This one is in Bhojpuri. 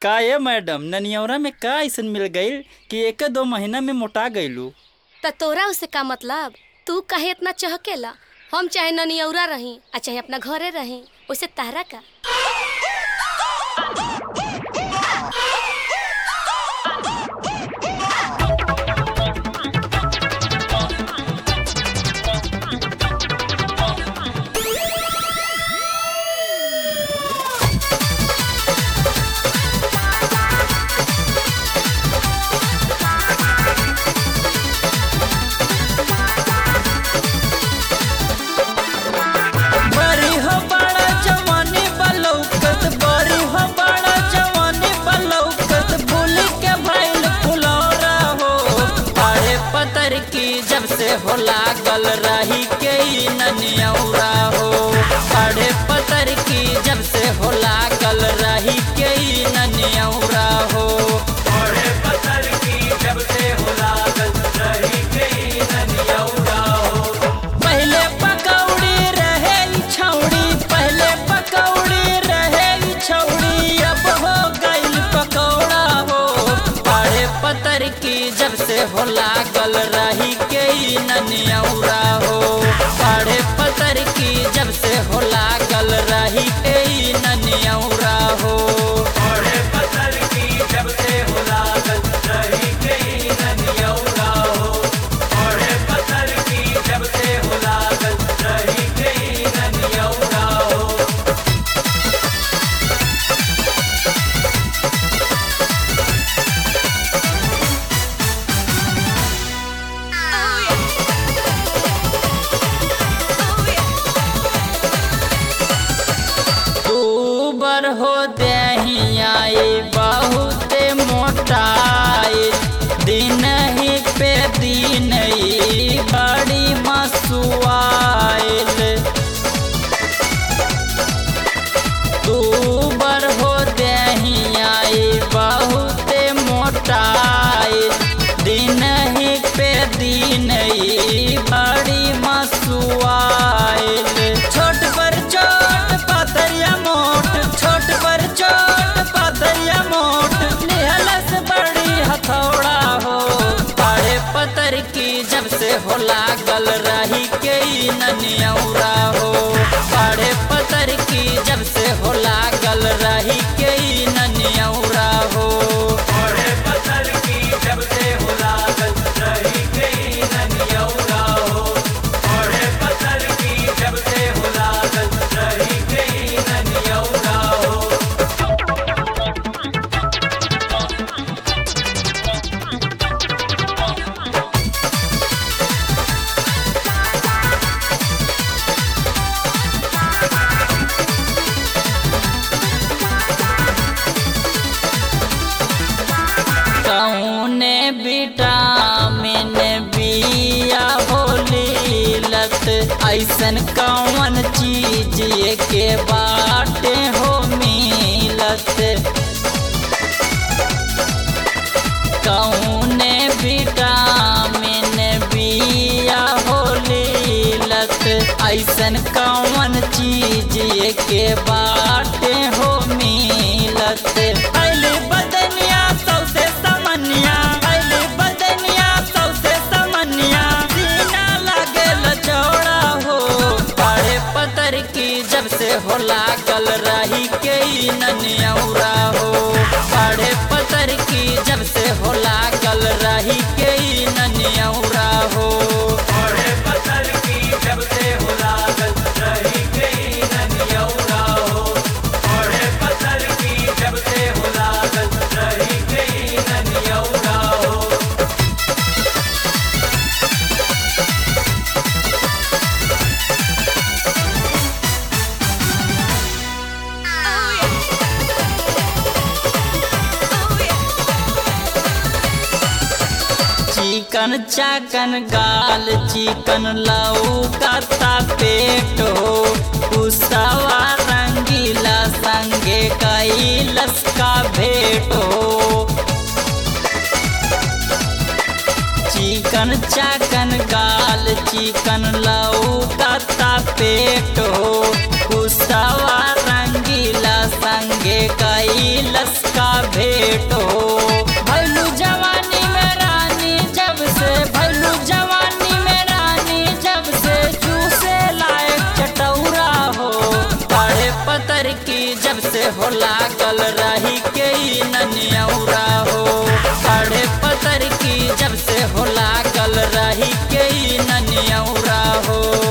का ये मैडम ननियौरा में का ऐसन मिल गईल कि 1-2 महीना में मोटा गईलू। त तोरा उससे का मतलब? तू काहे इतना चहकेला? हम चाहे ननियौरा रही आ चाहे अपना घरे रही, वैसे तारा का। जब से हो लागल रही के ननियौरा हो, पढ़े पतर की जब से हो लागल रही के ननियौरा हो, पढ़े पतर की जब से हो लागल रही के ननियौरा हो। पहले पकौड़ी रहे छौड़ी, पहले पकौड़ी रहे छौड़ी, अब हो गई पकौड़ा हो, पढ़े पतर की जब से हो लागल रही ननियौरा हो, पढ़े पतर की जब से हो लागल रही ननियौरा हो, पढ़े पतर की जब से हो लागल रही ननियौरा हो, पढ़े पतर की जब से हो लागल रही ननियौरा हो। हो दहियाई बहुत मोटाई, दिन ही पे दिन बड़ी मसुआइल, तू बर हो दहियाई बहुत मोटाई, दिन ही पे दिन बड़ी मसुआइल, छोट पर छोट पातरिया मोट, छोट पर छोट पातरिया मोट, निहलस बड़ी हथौड़ा हो, पढ़े पतर की जब से हो लागल रही के ननियौरा हो, पढ़े पतर की जब से हो लागल रही के ननियौरा हो, पढ़े पतर की जब से हो लागल रही के ननियौरा हो, पढ़े पतर की जब से हो लागल रही के ननियौरा हो। कौने विटामिन बिया होलीलत, ऐसन कौन चीज के बाटे हो मिलत, कौने विटामिन बिया होलीलत, ऐसन कौन चीज के बाटे हो मिलत, अली बदनिया सबसे समनिया, अली बदनिया सबसे समनिया, सीना लागल चौड़ा हो, पढ़े पतर की जब से हो लागल रही के ननियौरा हो, पढ़े पतर की जब से हो लागल रही के ननियौरा हो, पढ़े पतर की जब से हो लागल रही के ननियौरा हो, पढ़े पतर की जब से हो लागल रही के ननियौरा हो। चिकन चाकन गाल, चिकन लौकता पेट हो, कुसवा रंगीला संगे कैलस का भेट हो, चिकन चिकन चाकन गाल चिकन लौकता पेट हो कुसवा रंगीला संगे कैलस का भेट हो भैलू जवानी में रानी जब से भैलू जवानी में रानी जब से चूसे लायक चटौरा हो बड़े पतर की जब से हो लागल रही के ननियौरा हो बड़े पतर की जब से हो लागल रही के ननियौरा हो।